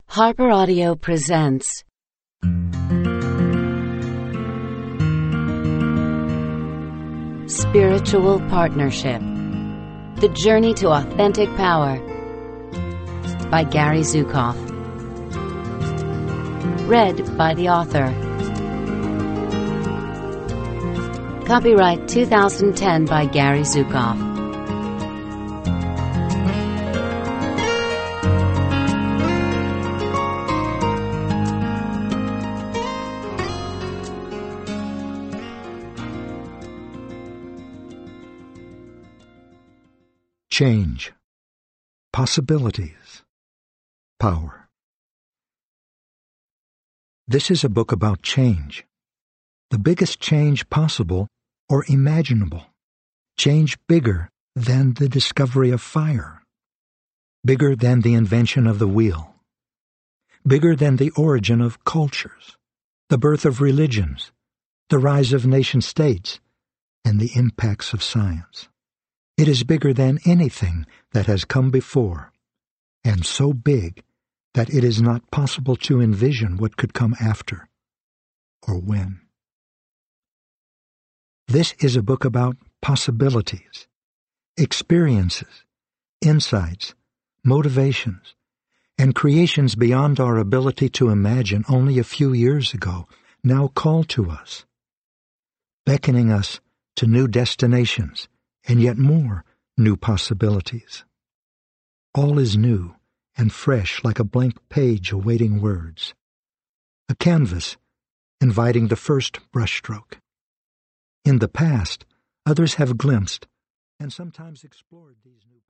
Harper Audio presents Spiritual Partnership: The Journey to Authentic Power by Gary Zukav. Read by the author. Copyright 2010 by Gary Zukav. Change, possibilities, power. This is a book about change. The biggest change possible or imaginable. Change bigger than the discovery of fire. Bigger than the invention of the wheel. Bigger than the origin of cultures, the birth of religions, the rise of nation-states, and the impacts of science. It is bigger than anything that has come before, and so big that it is not possible to envision what could come after, or when. This is a book about possibilities, experiences, insights, motivations, and creations beyond our ability to imagine only a few years ago, now call to us, beckoning us to new destinations, and yet more new possibilities. All is new and fresh like a blank page awaiting words, a canvas inviting the first brushstroke. In the past, others have glimpsed and sometimes explored these new